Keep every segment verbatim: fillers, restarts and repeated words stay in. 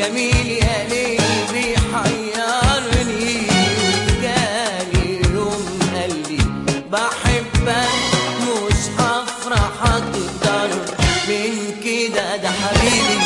جميل يا ليل بيحيرني. جاني يوم قال لي بحبك مش هفرح اكتر من كده، ده حبيبي.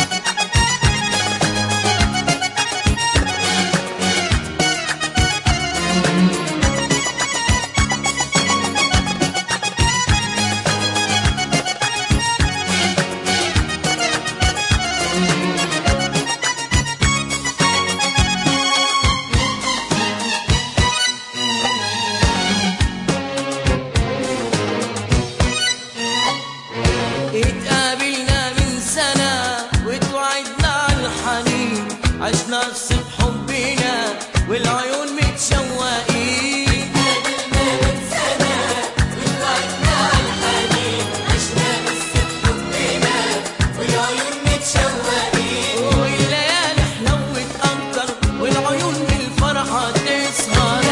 اتقابلنا من سنة واتوعدنا على الحنين، عشنا قصة حبنا والعيون متشوقين. اتقابلنا من سنة واتوعدنا على الحنين، عشنا قصة حبنا والعيون متشوقين. والليالي حلوت أكتر والعيون بالفرحة تسهر.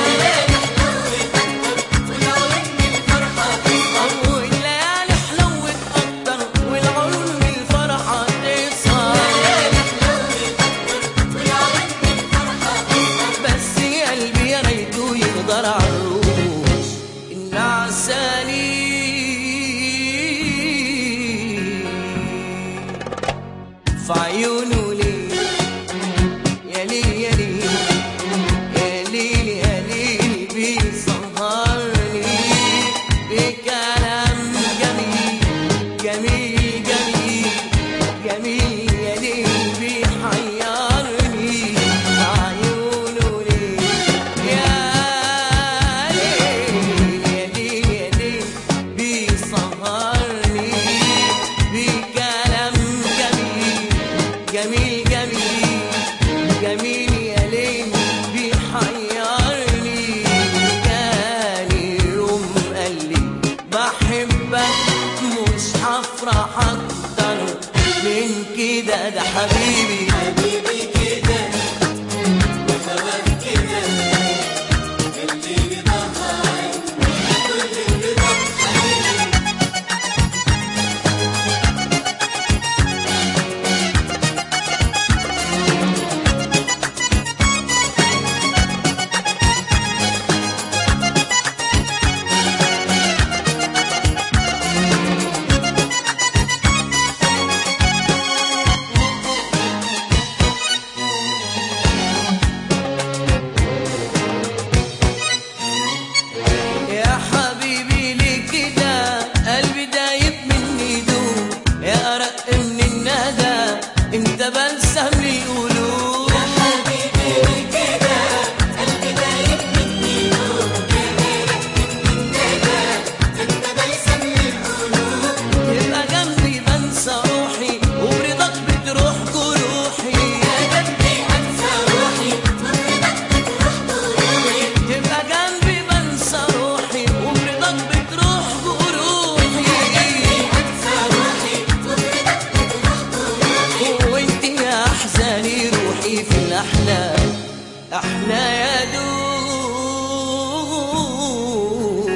في عيونه ليه يا ليل يا ليل يا ليل يا ليل بيسهرني بكلام جميل جميل جميل جميل يا ليل بيحيرني. في عيونه ليه يا ليل يا ليل يا ليل بيسهرني بكلام جميل جميل جميل يا ليل بيحيرني. جاني يوم قال لي بحبك مش هفرح اكتر من كده، ده حبيبي حبيبي كده وهواك كده اللي ضحك كل اللي ضحك حبيبي. يا حبيبي ليه كده قلبي دايب مني دوب، يا أرق من الندى انت بلسم القلوب. يا حبيبي ليه كده قلبي دايب مني دوب، يا أرق من الندى انت بلسم القلوب. تبقى جنبي بنسى روحي وبرضاك بتروح جروحي. يا جنبي انسى روحي وبرضاك بتروح جروحي. تبقى جنبي بنسى روحي وبرضاك بتروح جروحي. انسى روحي وبرضاك بتروح جروحي. وانت يا احزاني روحي في الاحلام احنا يا دوب.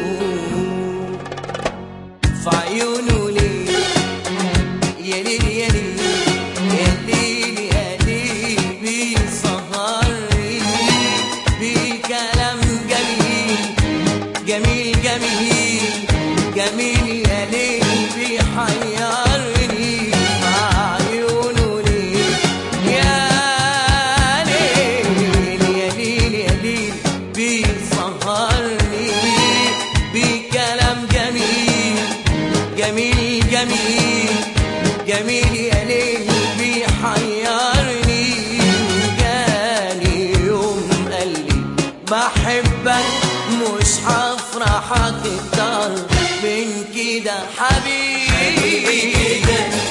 في عيونه ليه يا ليل يا ليل يا ليل يا ليل بيسهرني بكلام جميل جميل جميل جميل يا ليل بيحيرني. في عيونه ليه يا ليل يا ليل يا ليل بيسهرني بكلام جميل جميل جميل جميل يا ليل بيحيرني. جاني يوم قال لي بحبك مش هفرح اكتر من كده حبيبي.